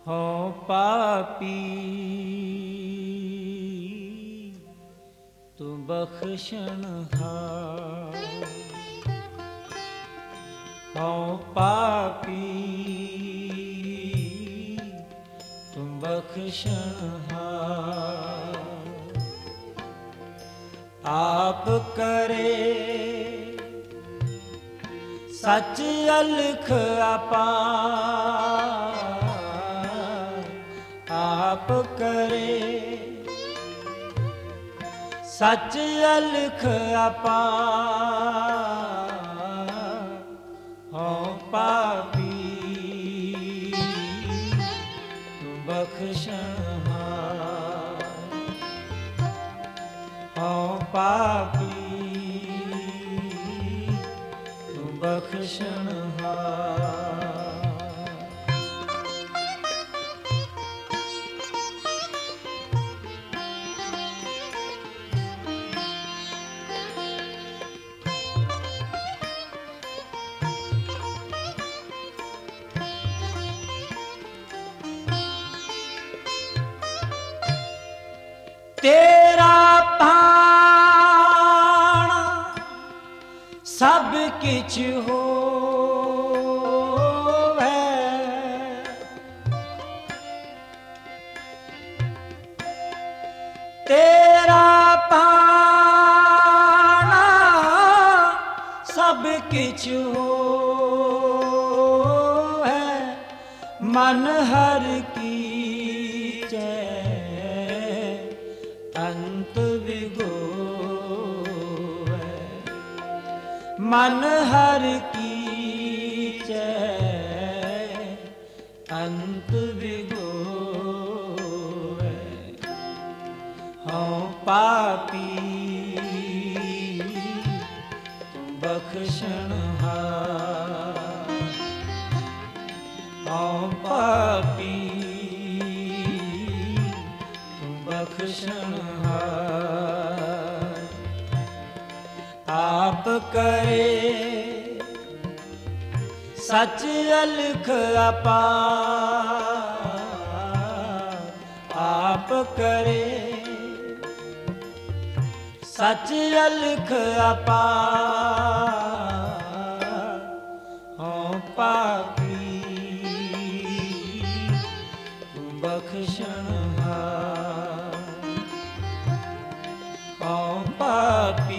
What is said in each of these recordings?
हो पापी तू बख्शनहार, हो पापी तू बख्शनहार। आप करे सच अलख अपार, आप करे सच अलख अपार। हो पापी तू बख्शनहार, हो पापी तू बख्शनहार। तेरा भाणा सब किछ होवे, तेरा भाणा सब किछ होवे। मन हर की अंत विगोवे, मन हर कीचै अंत विगोवे। हो पापी तू बख्शनहार, हो पापी बख्शनहार। आप करे सच अलख अपार, आप करे सच अलख अपार। हो पापी तू बख्शनहार, हो पापी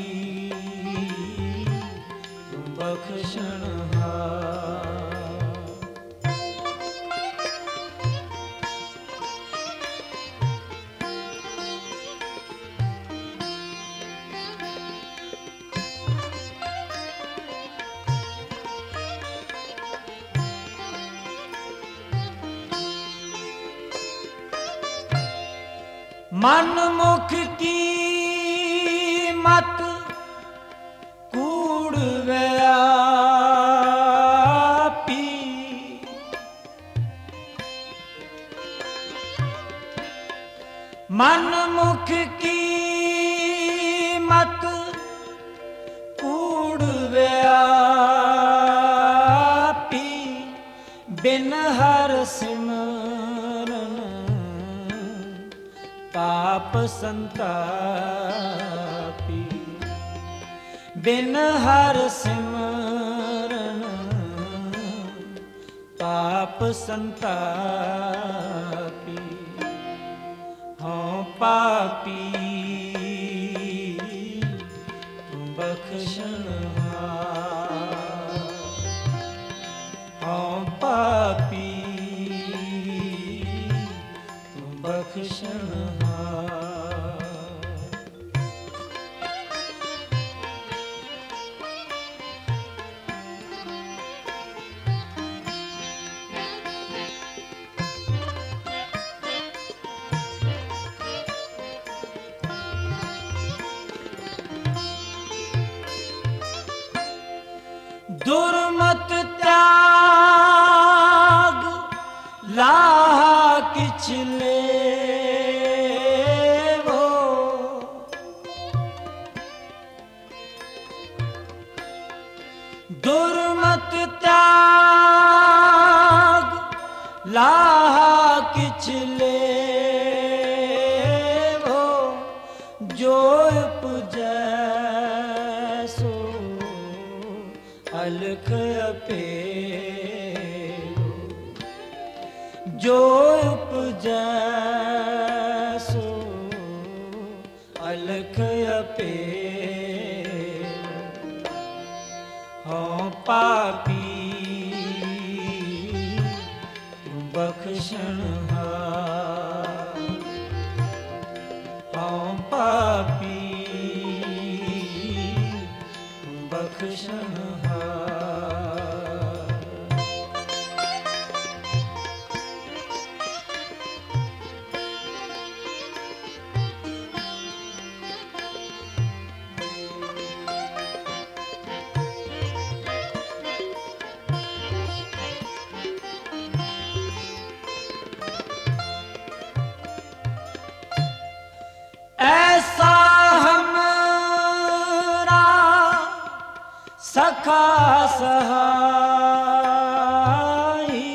तू बख्शनहार। मन मुख की मत कूड़ व्यापी, मन मुख की मत कूड़ व्यापी। बिन हर सिमरन पाप संतापी, बिन हर सिमरन पाप संतापी। हो पापी तू बख्शनहार, हो पापी तू बख्शनहार। दुर्मत त्याग लाहा किछ लेवो, दुर्मत त्याग लाहा पिछले वो जो उपजै सो अलख अपेरो, जो उपजै सो अलख अपेरो। हाँ पापी बख्शनहार, हाँ पापी बख्शनहार। ऐसा हमरा सखा सहाई,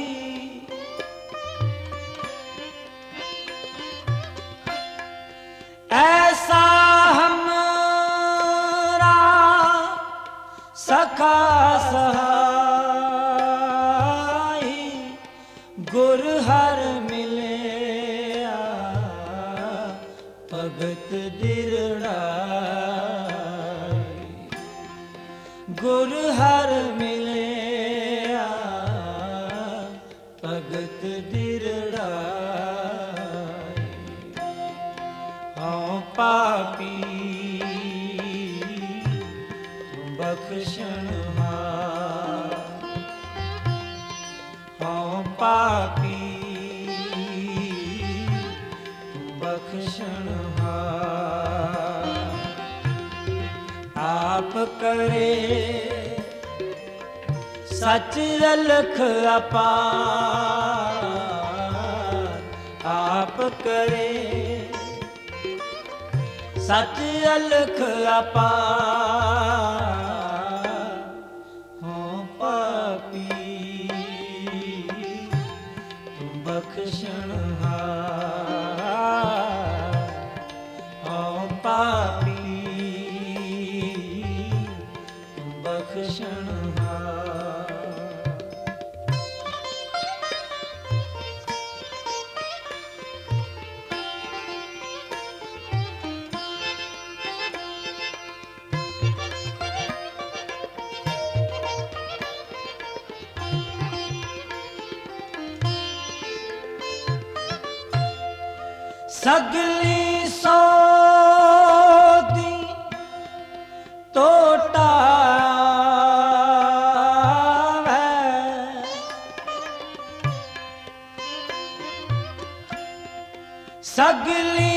ऐसा हमरा सखा सहाई, गुर हर मिले भगत दिरड़ाई, गुर हर मिले भगत दिरड़ाई। हाँ पापी बख्शनहार, हाँ पापी बख्शनहार। आप करे सच अलख अपार, आप करे सच अलख अपार। हाँ पापी बख्शनहार, हाँ पापी बख्शनहार। सगली सौदी टोटा है, सगली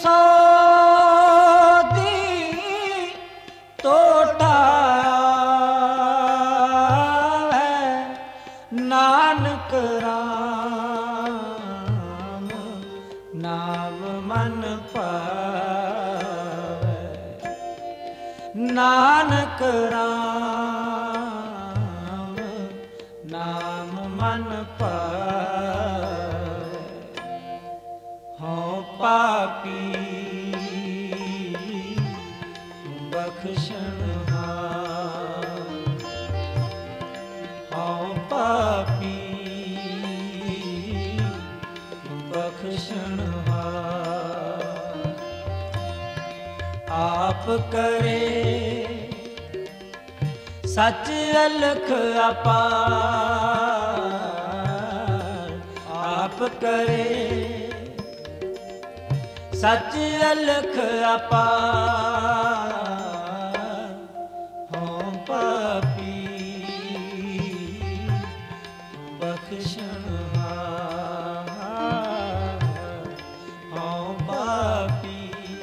सौदी टोटा है। नानक राम नाम मन पावै, नानक राम नाम मन पावै। हाँ पापी बख्शनहार, हाँ पापी बख्शनहार। आप करे सच अलख अपार, आप करे सच अलख अपार। हाँ पापी बख्शनहार, हाँ पापी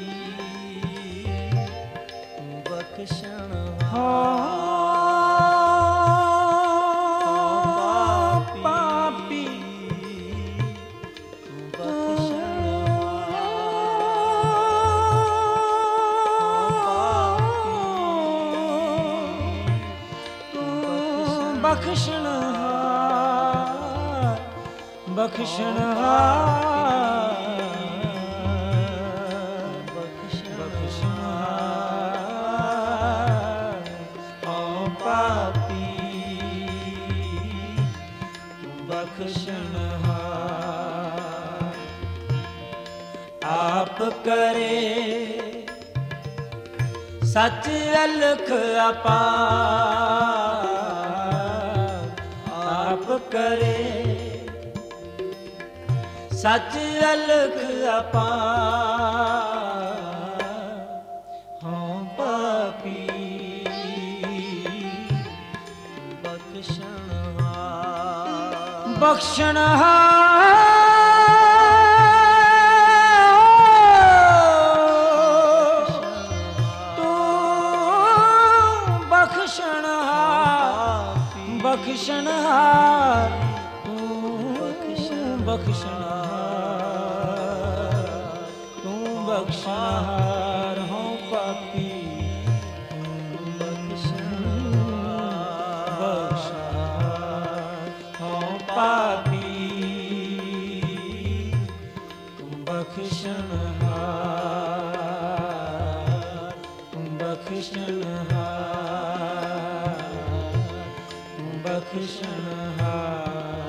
बख्शनहार। बख्शनहार ਬਖਸ਼ਣਹਾਰ ਬਖਸ਼ਣਹਾਰ ਹਉ ਪਾਪੀ ਬਖਸ਼ਣਹਾਰ ਆਪ ਕਰੇ ਸੱਚ ਅਲਖ ਅਪਾਰ ਆਪ ਕਰੇ ਸੱਚ ਅਲਖ ਅਪਾਰ ਹਉ ਪਾਪੀ ਬਖਸ਼ਣਹਾਰ ਬਖਸ਼ਣਹਾਰ ਬਖਸ਼ਣਹਾਰ ਤੂੰ ਬਖਸ਼ਣਹਾਰ ਤੂੰ ਬਖਸ਼ਣਹਾਰ ਹਉ ਪਾਪੀ ਬਖਸ਼ਣਹਾਰ ਹਉ ਪਾਪੀ ਤੂੰ ਬਖਸ਼ਣਹਾਰ ਤੂੰ ਬਖਸ਼ਣਹਾਰ ਬਖਸ਼ਣਹਾਰ